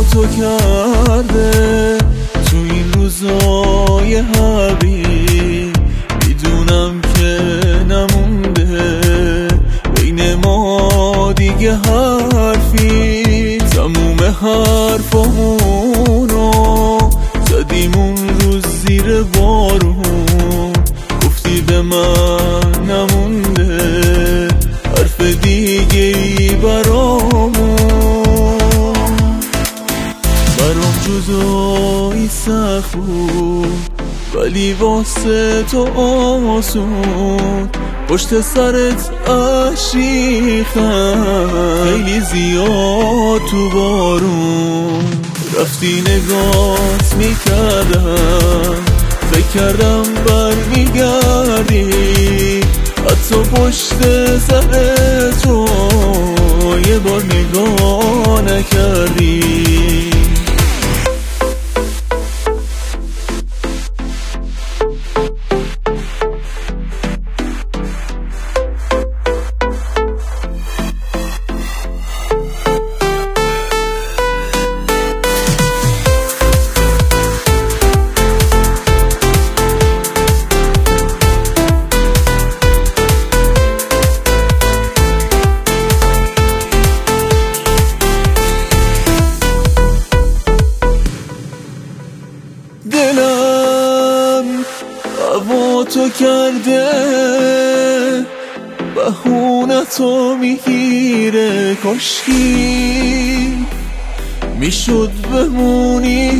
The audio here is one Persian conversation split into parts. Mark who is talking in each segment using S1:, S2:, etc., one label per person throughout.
S1: تو کرده تو این روزای حبیب. میدونم که نمونده بین ما دیگه حرفی، تموم حرفامونو زدیم اون روز زیر بارون. گفتی به من نمونده حرف دیگه ای برام جدایی سخت بود ولی واسه تو آسون. پشت سرت اشیختم خیلی زیاد تو بارون. رفتی نگات میکردم فکر کردم برمیگردی، حتی پشت سر تو یه بار نگاه نکردی. دلم هوا تو کرده بهونتو میگیره، کاشکی میشد بمونی.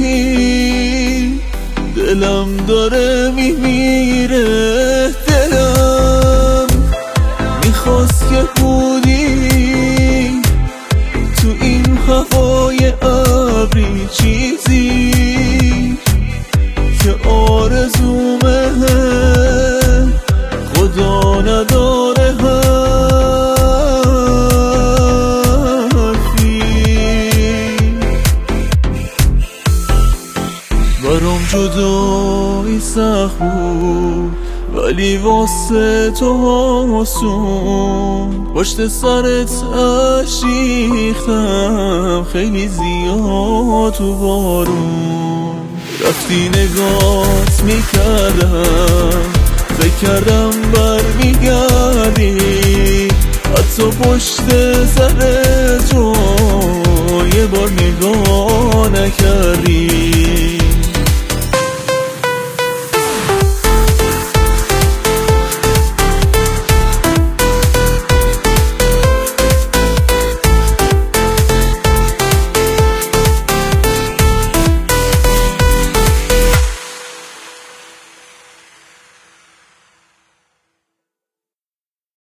S1: دلم داره میمیره، دلم میخواست که بودی تو این هوای ابری، چیزی که آرزومه خدا نداره حرفی. برام جدایی سخت بود ولی واسه تو آسون. پشت سرت اشیختم خیلی زیاد تو بارون. رفتی نگات میکردم فکر کردم برمیگردی، حتی پشت سر تو یه بار نگاه نکردی.